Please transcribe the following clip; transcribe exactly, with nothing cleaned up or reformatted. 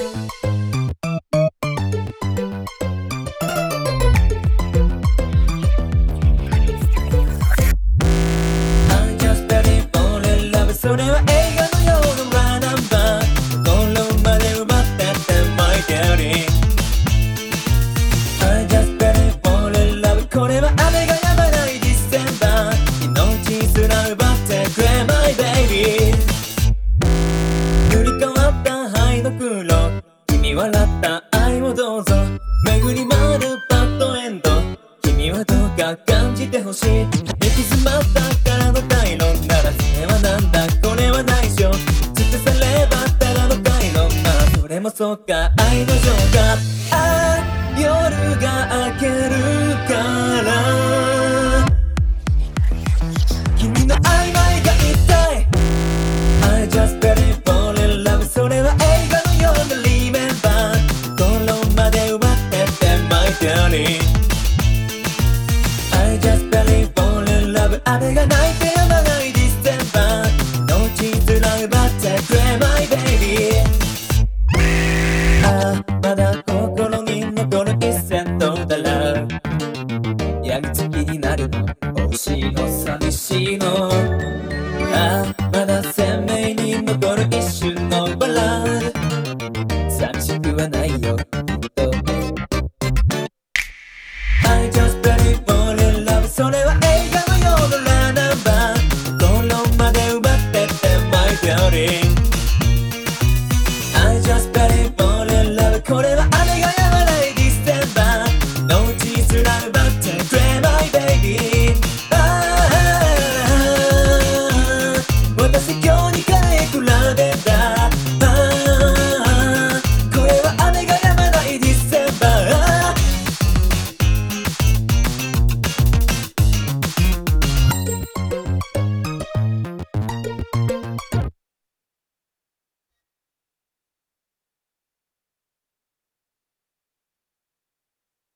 それは映画のようなラナンバー心まで奪ってって My Daddy I just better fall in love これは雨が止まないディセンバー命すら奪ってくれ My Baby 塗り替わった灰の黒君笑った愛をどうぞ巡り回るバッドエンド君はどうか感じてほしい行き詰まったからの回路ならそれはなんだこれは内緒尽くさればただの回路まあそれもそうか愛の情がああ夜が明けるから君の曖昧が痛い I just barely fall in love それは映画のような Remember 心まで奪ってって My Daddy I just barely fall in love 雨が泣いて止まないディセンバー命すら奪ってくれ My Baby ああまだ心に残る一線のだらやみつきになるの惜しいの寂しいのああまだ鮮明に残る一瞬のバラード寂しくはないよ